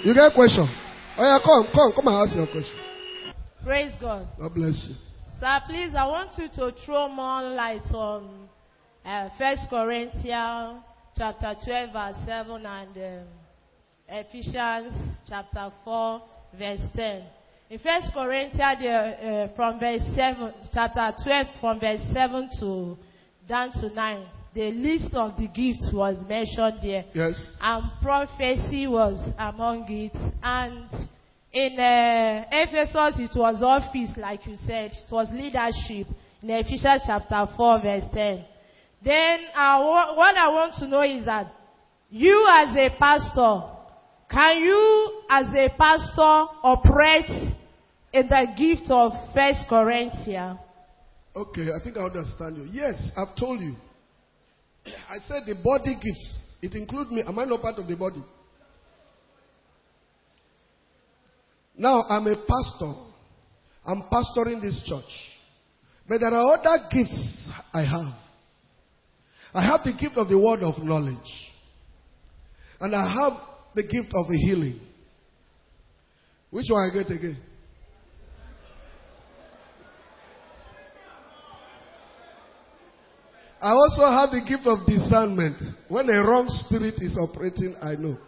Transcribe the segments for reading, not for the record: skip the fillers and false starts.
You get a question? Oh yeah, come and ask your question. Praise God. God bless you. Sir, please, I want you to throw more light on 1 Corinthians chapter 12, verse 7 and Ephesians chapter 4, verse 10. In 1 Corinthians, from verse 7, chapter 12, from verse 7 to down to 9, the list of the gifts was mentioned there. Yes. And prophecy was among it. And in Ephesus, it was office, like you said. It was leadership. In Ephesians chapter 4, verse 10. Then what I want to know is that you as a pastor, can you as a pastor operate in the gift of 1 Corinthians? Okay, I think I understand you. Yes, I've told you. I said the body gifts. It includes me. Am I not part of the body? Now, I'm a pastor. I'm pastoring this church. But there are other gifts I have. I have the gift of the word of knowledge. And I have the gift of a healing. Which one I get again? I also have the gift of discernment. When a wrong spirit is operating, I know.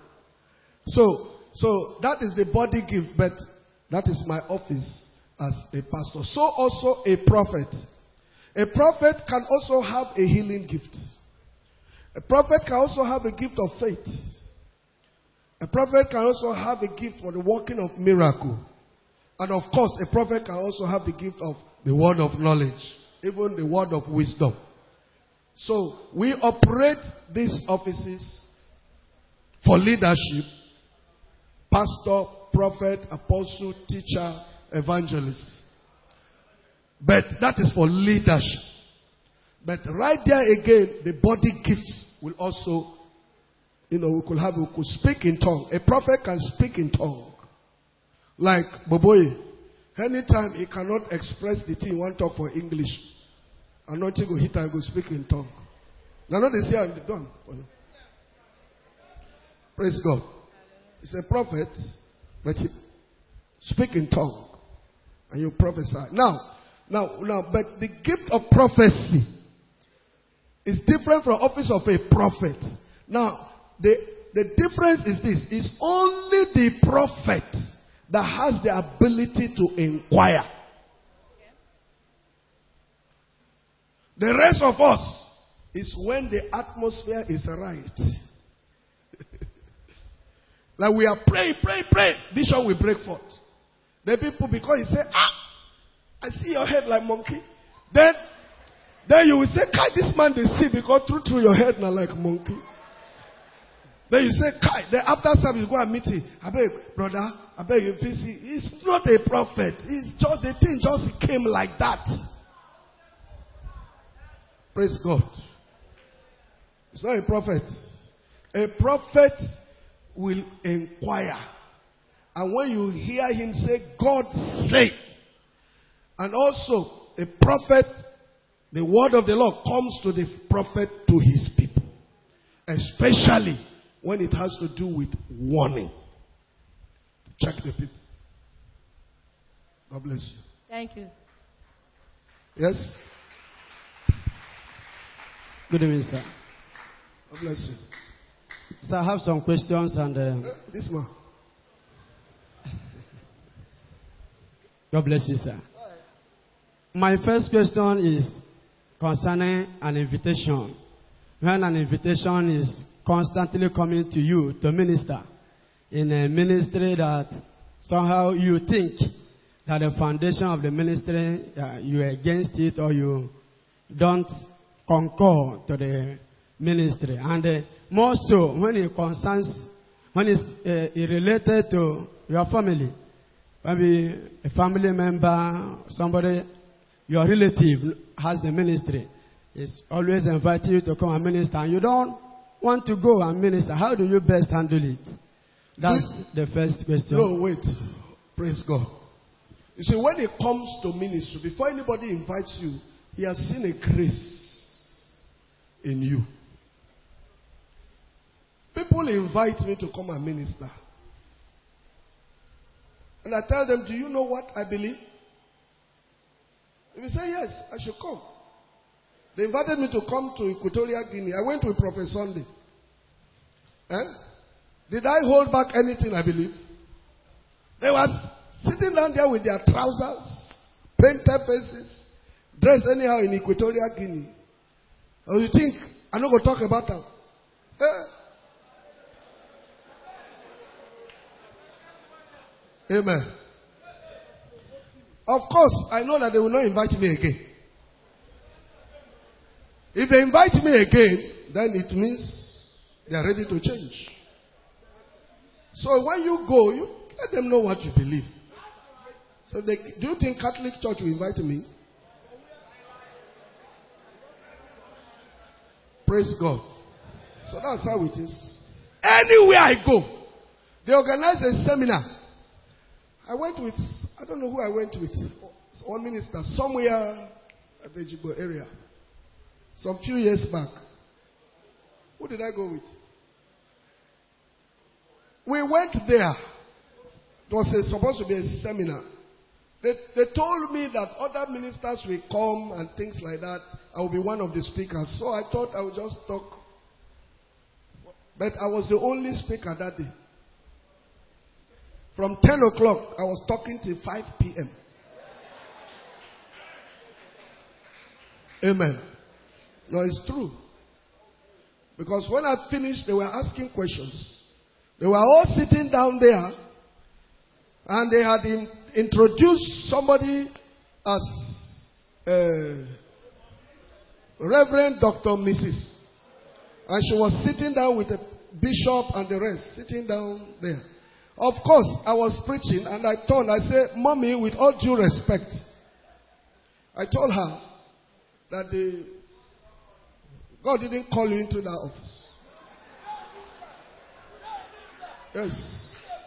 So that is the body gift, but that is my office as a pastor. So also a prophet. A prophet can also have a healing gift. A prophet can also have a gift of faith. A prophet can also have a gift for the working of miracle. And of course, a prophet can also have the gift of the word of knowledge, even the word of wisdom. So we operate these offices for leadership: pastor, prophet, apostle, teacher, evangelist. But that is for leadership. But right there again, the body gifts will also, we could speak in tongue. A prophet can speak in tongue. Like Boboye. Anytime he cannot express the thing, he won't talk for English. Anointing go hit and go speak in tongue. Now not they say I'm done for you. Praise God. He's a prophet, but he speak in tongue. And you prophesy. Now, but the gift of prophecy is different from office of a prophet. Now, the difference is this. It's only the prophet that has the ability to inquire. The rest of us is when the atmosphere is right. Like we are praying, vision will break forth. The people, because he say, I see your head like monkey. Then you will say, Kai, this man they see because through your head now like monkey. Then you say, Kai, then after service you go and meet him. I beg, brother, I beg you, please see. He's not a prophet. It's just the thing just came like that. Praise God. It's not a prophet. A prophet will inquire. And when you hear him say, God say. And also, a prophet, the word of the Lord comes to the prophet to his people. Especially when it has to do with warning. Check the people. God bless you. Thank you. Yes? Good evening, sir. God bless you. So I have some questions and... this man. God bless you, sir. My first question is concerning an invitation. When an invitation is constantly coming to you to minister in a ministry that somehow you think that the foundation of the ministry, you are against it or you don't concur to the ministry. And more so when it concerns, when it's related to your family. Maybe a family member, somebody, your relative has the ministry. It's always inviting you to come and minister. And you don't want to go and minister. How do you best handle it? That's the first question. No, wait. Praise God. You see, when it comes to ministry, before anybody invites you, he has seen a grace in you. People invite me to come and minister. And I tell them, do you know what I believe? If you say yes, I should come. They invited me to come to Equatorial Guinea. I went with Prophet Sunday. Did I hold back anything I believe? They were sitting down there with their trousers, painted faces, dressed anyhow in Equatorial Guinea. Or you think I'm not going to talk about them? Amen. Of course, I know that they will not invite me again. If they invite me again, then it means they are ready to change. So when you go, you let them know what you believe. So do you think Catholic Church will invite me? Praise God. So that's how it is. Anywhere I go, they organize a seminar. I went with, I don't know who I went with. One minister somewhere at the Jibo area. Some few years back. Who did I go with? We went there. It was supposed to be a seminar. They told me that other ministers will come and things like that. I will be one of the speakers. So I thought I would just talk. But I was the only speaker that day. From 10 o'clock, I was talking till 5 p.m. Amen. No, it's true. Because when I finished, they were asking questions. They were all sitting down there. And they had introduced somebody as Reverend Dr. Mrs. And she was sitting down with the bishop and the rest, sitting down there. Of course, I was preaching and I turned. I said, Mommy, with all due respect, I told her that God didn't call you into that office. Yes.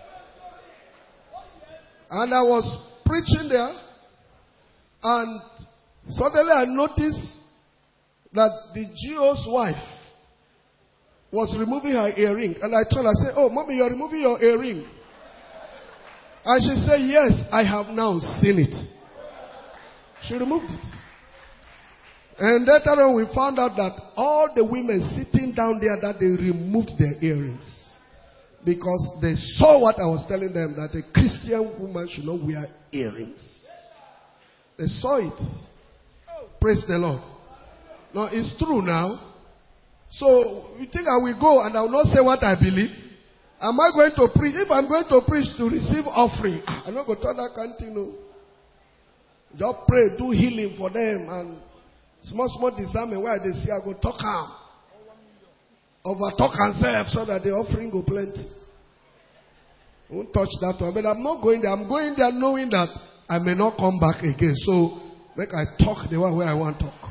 And I was preaching there, and suddenly I noticed that the GO's wife was removing her earring. And I told her, I said, oh, Mommy, you're removing your earring. And she said, yes, I have now seen it. She removed it. And later on we found out that all the women sitting down there, that they removed their earrings. Because they saw what I was telling them, that a Christian woman should not wear earrings. They saw it. Praise the Lord. Now, it's true now. So, you think I will go and I will not say what I believe? Am I going to preach? If I'm going to preach to receive offering, I'm not going to turn that canteen. No. Just pray, do healing for them, and small discernment where they see I go talk am. Over talk and serve so that the offering go plenty. I won't touch that one. But I'm not going there. I'm going there knowing that I may not come back again. So make I talk the way I want to talk.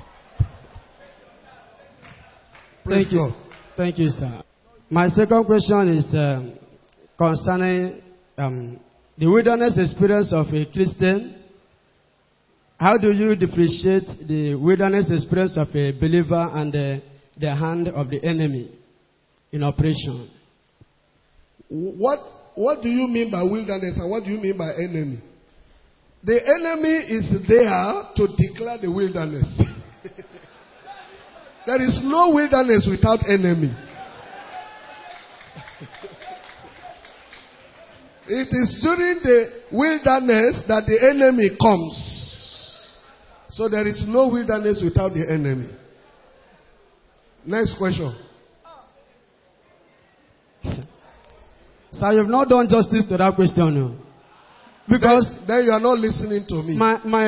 Praise Thank you. God. Thank you, sir. My second question is concerning the wilderness experience of a Christian. How do you differentiate the wilderness experience of a believer and the hand of the enemy in operation? What do you mean by wilderness and what do you mean by enemy? The enemy is there to declare the wilderness. There is no wilderness without enemy. It is during the wilderness that the enemy comes. So there is no wilderness without the enemy. Next question. Sir, you've not done justice to that question. No? Because then you are not listening to me.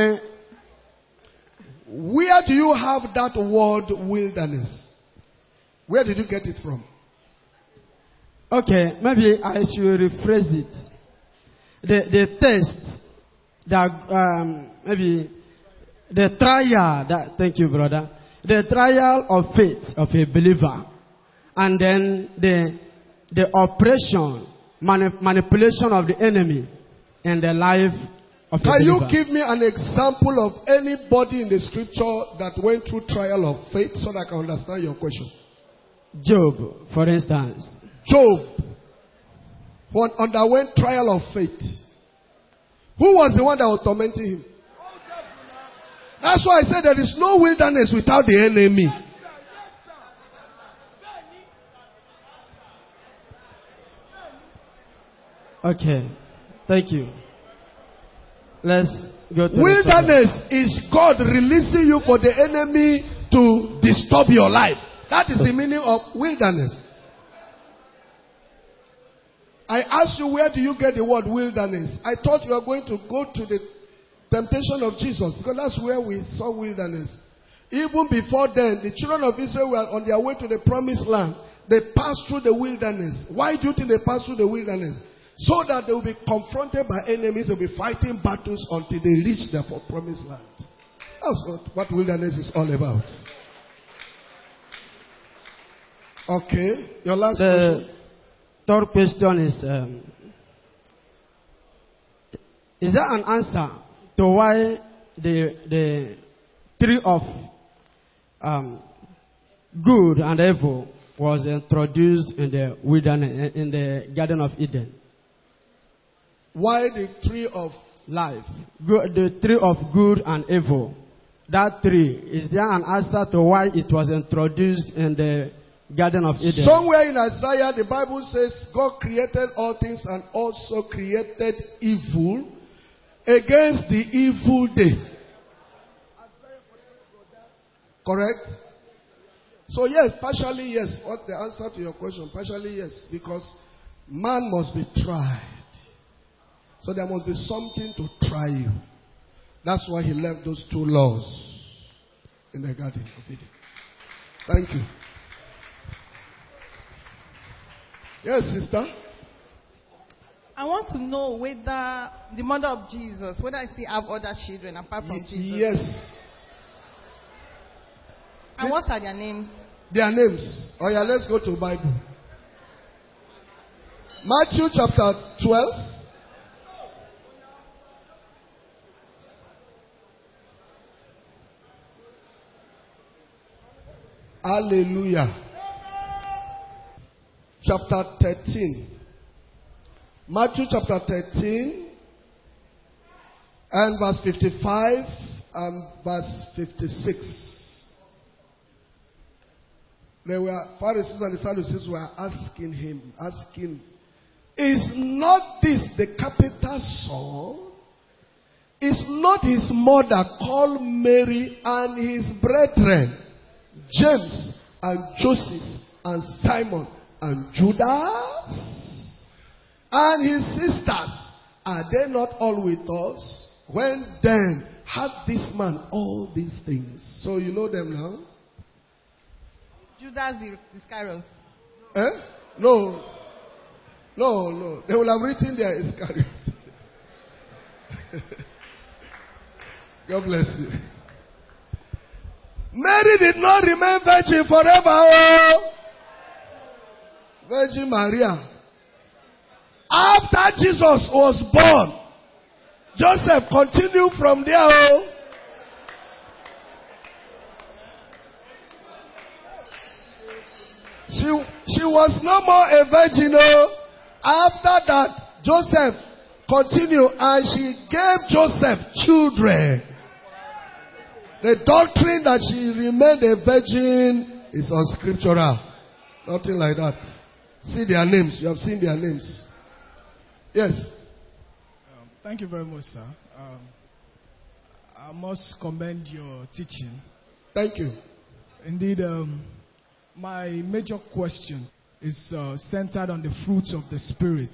Where do you have that word wilderness? Where did you get it from? Okay, maybe I should rephrase it. The test that maybe the trial that, thank you, brother. The trial of faith of a believer, and then the operation, manipulation of the enemy in the life of a believer. Can you give me an example of anybody in the scripture that went through trial of faith so that I can understand your question? Job, for instance. Job underwent trial of faith. Who was the one that was tormenting him? That's why I said there is no wilderness without the enemy. Okay. Thank you. Let's go to Wilderness is God releasing you for the enemy to disturb your life. That is the meaning of wilderness. I asked you, where do you get the word wilderness? I thought you were going to go to the temptation of Jesus, because that's where we saw wilderness. Even before then, the children of Israel were on their way to the promised land. They passed through the wilderness. Why do you think they passed through the wilderness? So that they will be confronted by enemies, they will be fighting battles until they reach the promised land. That's what wilderness is all about. Okay, your last question. Third question is there an answer to why the tree of good and evil was introduced in the wilderness, in the Garden of Eden? Why the tree of life? The tree of good and evil. That tree, is there an answer to why it was introduced in the Garden of Eden? Somewhere in Isaiah, the Bible says God created all things and also created evil against the evil day. Correct? So yes, partially yes. What's the answer to your question? Partially yes. Because man must be tried. So there must be something to try you. That's why he left those two laws in the Garden of Eden. Thank you. Yes, sister? I want to know whether the mother of Jesus, whether I still have other children apart from Jesus. Yes. And what are their names? Their names. Oh yeah, let's go to Bible. Matthew chapter 12. Hallelujah. Chapter 13. Matthew chapter 13 and verse 55 and verse 56. There were Pharisees and the Sadducees were asking him, is not this the carpenter's son? Is not his mother called Mary and his brethren, James and Joseph and Simon and Judas? And his sisters, are they not all with us? When then had this man all these things? So you know them now? Judas Iscariot. No. They will have written their Iscariot. God bless you. Mary did not remain virgin forever. Oh. Virgin Maria. After Jesus was born, Joseph continued from there. Oh. She was no more a virgin. Oh. After that, Joseph continued and she gave Joseph children. The doctrine that she remained a virgin is unscriptural. Nothing like that. See their names. You have seen their names. Yes. Thank you very much, sir. I must commend your teaching. Thank you. Indeed, my major question is centered on the fruits of the Spirit.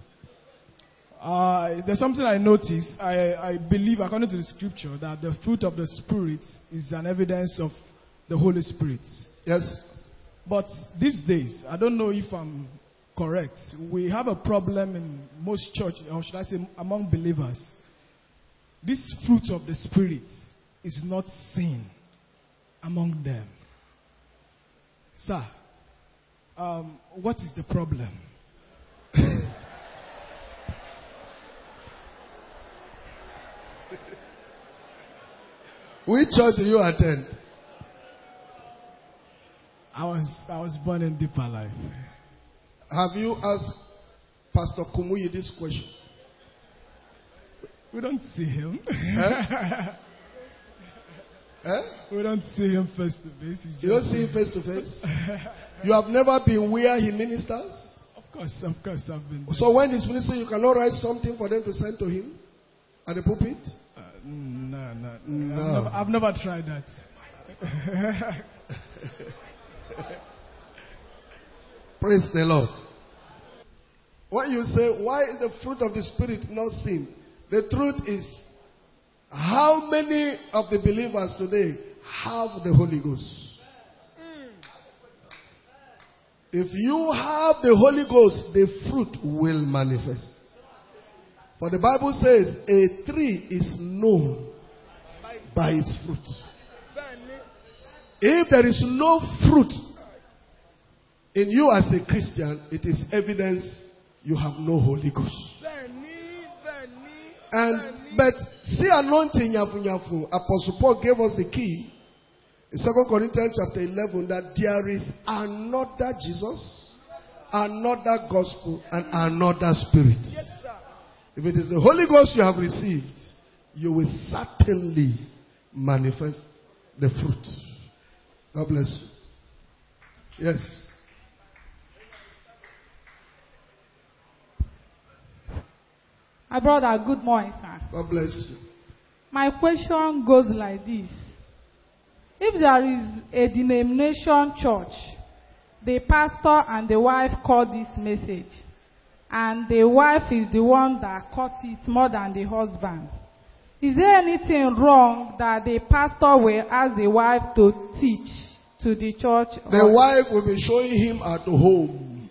There's something I noticed. I believe, according to the scripture, that the fruit of the Spirit is an evidence of the Holy Spirit. Yes. But these days, I don't know if I'm correct, we have a problem in most church, or should I say among believers. This fruit of the Spirit is not seen among them. Sir, what is the problem? Which church do you attend? I was born in Deeper Life. Have you asked Pastor Kumuyi this question? We don't see him. Eh? We don't see him face to face. You don't see him face to face? You have never been where he ministers? Of course, I've been. So when he's ministering, you cannot write something for them to send to him at the pulpit? No. I've never tried that. Praise the Lord. When you say, why is the fruit of the Spirit not seen? The truth is, how many of the believers today have the Holy Ghost? If you have the Holy Ghost, the fruit will manifest. For the Bible says, a tree is known by its fruit. If there is no fruit in you as a Christian, it is evidence you have no Holy Ghost. But see, anointing nyafu. Apostle Paul gave us the key in 2 Corinthians chapter 11 that there is another Jesus, another gospel, and another spirit. If it is the Holy Ghost you have received, you will certainly manifest the fruit. God bless you. Yes. My brother, good morning, sir. God bless you. My question goes like this. If there is a denomination church, the pastor and the wife caught this message, and the wife is the one that caught it more than the husband, is there anything wrong that the pastor will ask the wife to teach to the church? The wife will be showing him at home.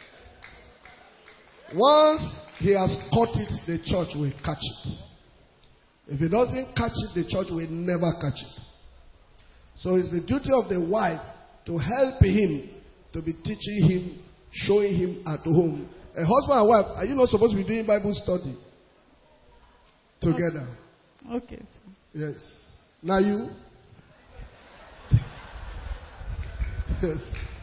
Once he has caught it, the church will catch it. If he doesn't catch it, the church will never catch it. So it's the duty of the wife to help him, to be teaching him, showing him at home. A husband and wife, are you not supposed to be doing Bible study together? Okay. Yes. Now you? Yes.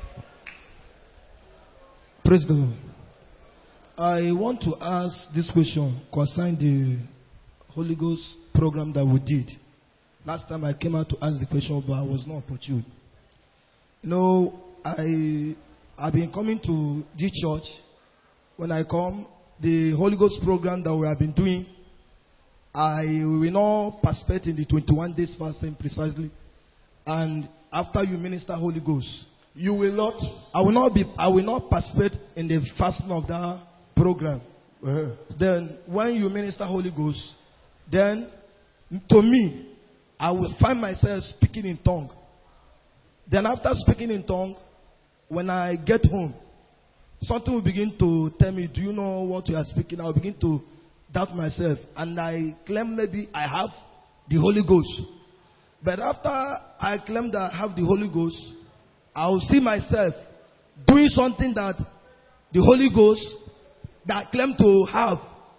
Praise the Lord. I want to ask this question concerning the Holy Ghost program that we did. Last time I came out to ask the question, but I was not opportune. You know, I've been coming to this church. When I come, the Holy Ghost program that we have been doing, I will not participate in the 21 days fasting precisely. And after you minister Holy Ghost, you will not? I will not participate in the fasting of that program. Then when you minister Holy Ghost, then to me, I will find myself speaking in tongue. Then after speaking in tongue, when I get home, something will begin to tell me, do you know what you are speaking? I will begin to doubt myself. And I claim maybe I have the Holy Ghost. But after I claim that I have the Holy Ghost, I will see myself doing something that the Holy Ghost that I claim to have,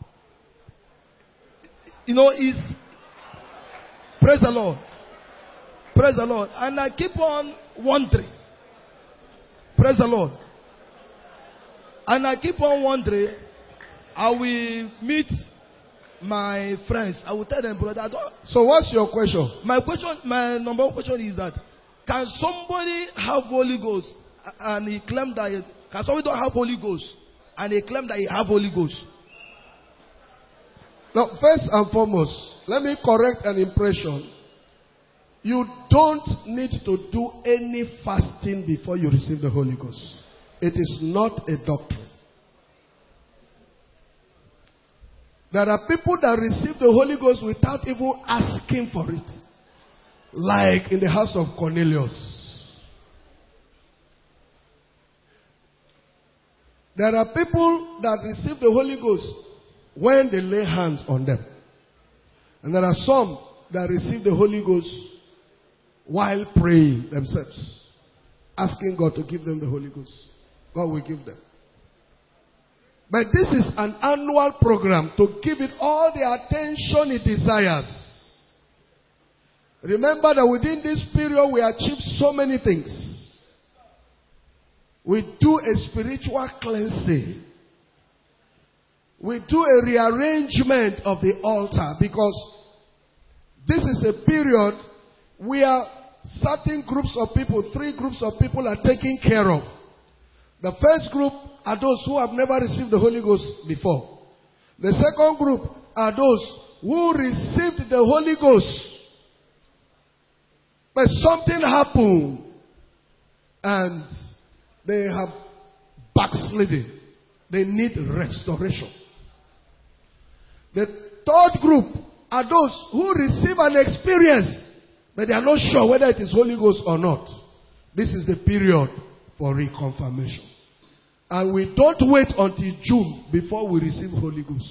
you know, is, praise the Lord. Praise the Lord. And I keep on wondering. Praise the Lord. And I keep on wondering, I will meet my friends. I will tell them, brother, so what's your question? My number one question is that, can somebody have Holy Ghost and he claim that, can somebody don't have Holy Ghost and he claim that he have Holy Ghost? Now, first and foremost, let me correct an impression. You don't need to do any fasting before you receive the Holy Ghost. It is not a doctrine. There are people that receive the Holy Ghost without even asking for it. Like in the house of Cornelius. There are people that receive the Holy Ghost when they lay hands on them. And there are some that receive the Holy Ghost while praying themselves. Asking God to give them the Holy Ghost. God will give them. But this is an annual program to give it all the attention it desires. Remember that within this period we achieve so many things. We do a spiritual cleansing. we do a rearrangement of the altar, because this is a period where certain groups of people, 3 groups of people, are taken care of. The first group are those who have never received the Holy Ghost before. The second group are those who received the Holy Ghost, but something happened and they have backslidden. They need restoration. The third group are those who receive an experience, but they are not sure whether it is Holy Ghost or not. This is the period for reconfirmation. And we don't wait until June before we receive Holy Ghost.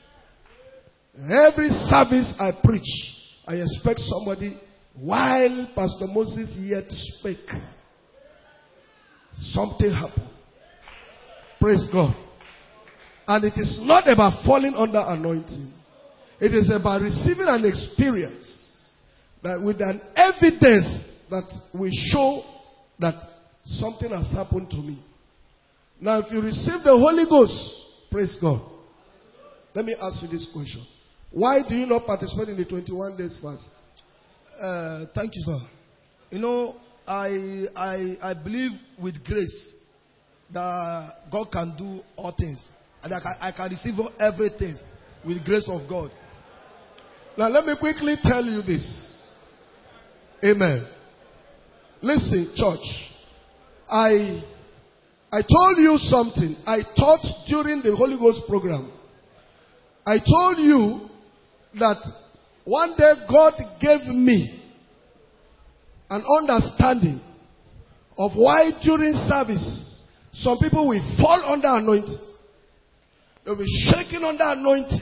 Every service I preach, I expect somebody, while Pastor Moses yet spake, something happened. Praise God. And it is not about falling under anointing. It is about receiving an experience that with an evidence that will show that something has happened to me. Now, if you receive the Holy Ghost, praise God. Let me ask you this question. Why do you not participate in the 21 days fast? Thank you, sir. You know, I believe with grace that God can do all things. And I can receive everything with grace of God. Now let me quickly tell you this. Amen. Listen, church. I told you something. I taught during the Holy Ghost program. I told you that one day God gave me an understanding of why during service some people will fall under anointing. They'll be shaking under anointing.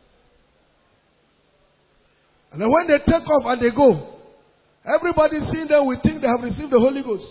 And then when they take off and they go, everybody seeing them will think they have received the Holy Ghost.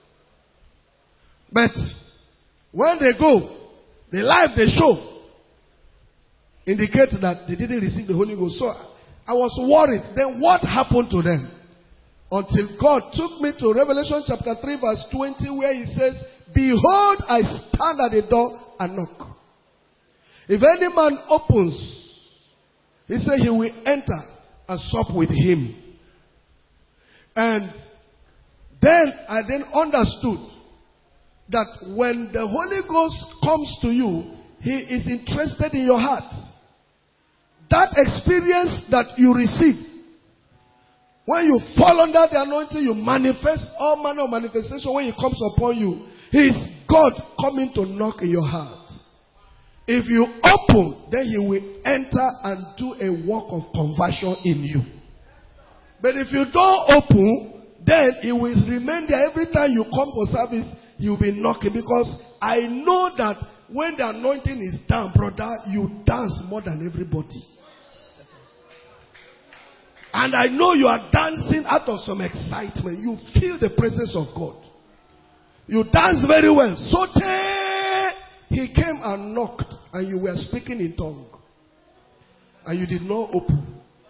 But when they go, the life they show indicates that they didn't receive the Holy Ghost. So I was worried. Then what happened to them? Until God took me to Revelation chapter 3 verse 20, where he says, "Behold, I stand at the door and knock. If any man opens," he said, "he will enter and sup with him." And then I understood that when the Holy Ghost comes to you, he is interested in your heart. That experience that you receive, when you fall under the anointing, you manifest all manner of manifestation. When it comes upon you, he is God coming to knock in your heart. If you open, then he will enter and do a work of conversion in you. But if you don't open, then he will remain there. Every time you come for service, he will be knocking. Because I know that when the anointing is down, brother, you dance more than everybody. And I know you are dancing out of some excitement. You feel the presence of God. You dance very well. So he came and knocked, and you were speaking in tongue, and you did not open.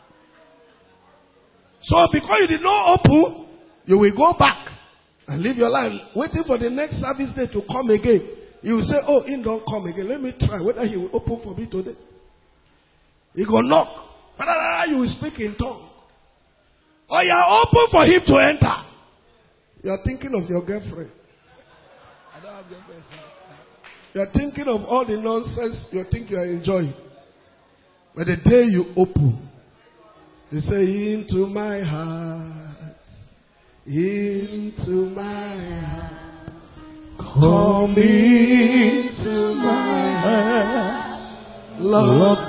So because you did not open, you will go back and live your life waiting for the next service day to come again. You will say, "Oh, he don't come again. Let me try whether he will open for me today." He go knock. You will speak in tongue. Or you are open for him to enter. You are thinking of your girlfriend. I don't have girlfriend. You are thinking of all the nonsense you think you are enjoying. But the day you open, you say, "Into my heart, into my heart, come into my heart, Lord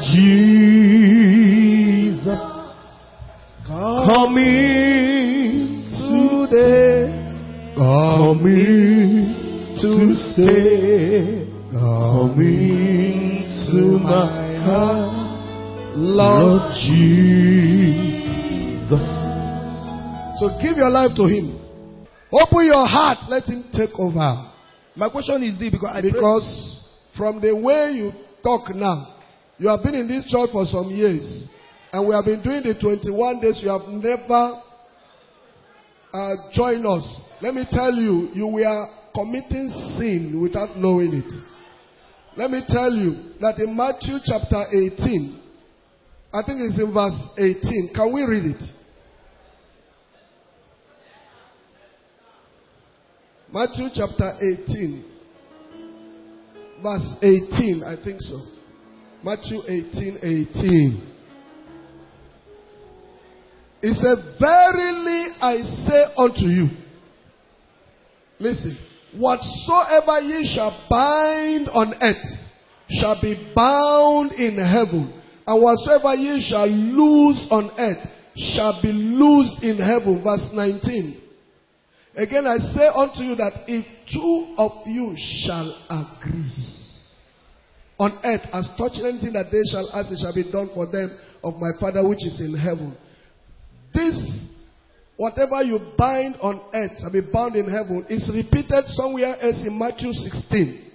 Jesus, come in today, come in to stay, come into my heart, Lord Jesus." So give your life to him. Open your heart. Let him take over. My question is this, because from the way you talk now, you have been in this church for some years, and we have been doing the 21 days. You have never joined us. Let me tell you, you were committing sin without knowing it. Let me tell you that in Matthew chapter 18, I think it's in verse 18. Can we read it? Matthew chapter 18, verse 18, I think so. Matthew 18:18. It said, verily I say unto you, listen, whatsoever ye shall bind on earth shall be bound in heaven, and whatsoever ye shall loose on earth shall be loosed in heaven. Verse 19. Again I say unto you that if two of you shall agree on earth as touching anything that they shall ask, it shall be done for them of my Father which is in heaven. This, whatever you bind on earth shall be bound in heaven, is repeated somewhere else in Matthew 16.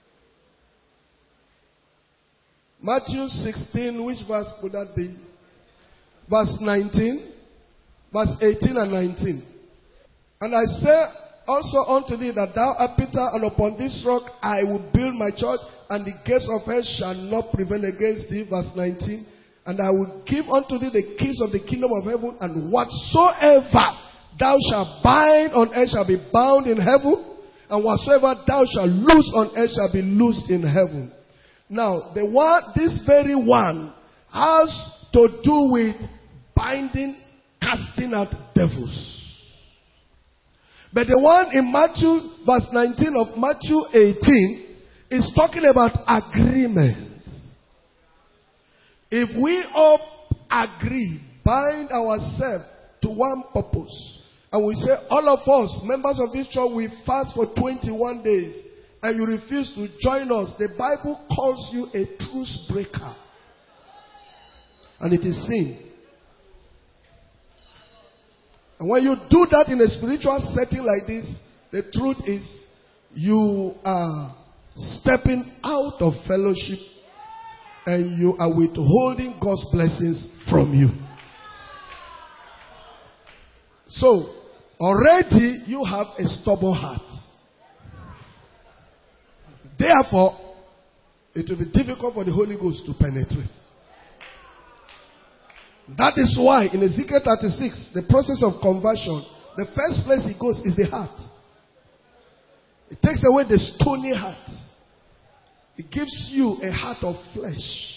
Matthew 16, which verse would that be? Verse 19, verse 18 and 19. And I say also unto thee that thou art Peter, and upon this rock I will build my church, and the gates of hell shall not prevail against thee. Verse 19. And I will give unto thee the keys of the kingdom of heaven, and whatsoever thou shalt bind on earth shall be bound in heaven, and whatsoever thou shalt loose on earth shall be loosed in heaven. Now, this very one has to do with binding, casting out devils. But the one in Matthew, verse 19 of Matthew 18, is talking about agreement. If we all agree, bind ourselves to one purpose, and we say, all of us, members of this church, we fast for 21 days, and you refuse to join us, the Bible calls you a truce breaker. And it is sin. And when you do that in a spiritual setting like this, the truth is you are stepping out of fellowship and you are withholding God's blessings from you. So, already you have a stubborn heart. Therefore, it will be difficult for the Holy Ghost to penetrate. That is why in Ezekiel 36, the process of conversion, the first place it goes is the heart. It takes away the stony heart. It gives you a heart of flesh,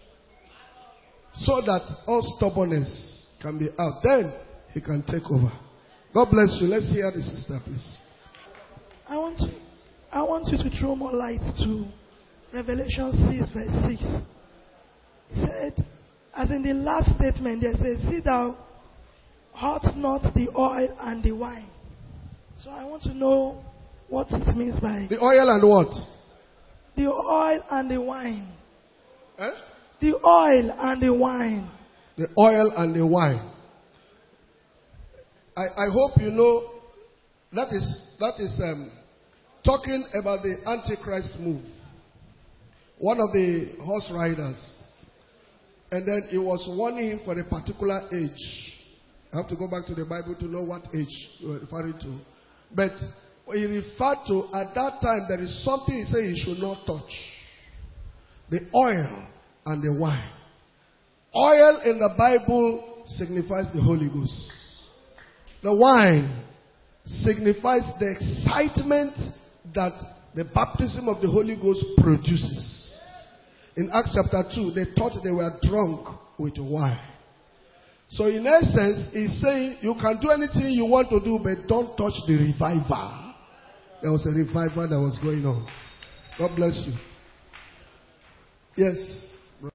so that all stubbornness can be out. Then he can take over. God bless you. Let's hear the sister, please. I want you to throw more light to Revelation 6 verse 6. He said, as in the last statement, there says, see thou hurt not the oil and the wine. So I want to know what it means by the oil and what? The oil and the wine. Eh? The oil and the wine. The oil and the wine. I hope you know that is talking about the Antichrist move. One of the horse riders. And then he was warning him for a particular age. I have to go back to the Bible to know what age you are referring to. But he referred to, at that time, there is something he said he should not touch. The oil and the wine. Oil in the Bible signifies the Holy Ghost. The wine signifies the excitement that the baptism of the Holy Ghost produces. In Acts chapter 2, they thought they were drunk with wine. So in essence, he's saying you can do anything you want to do, but don't touch the revival. There was a revival that was going on. God bless you. Yes.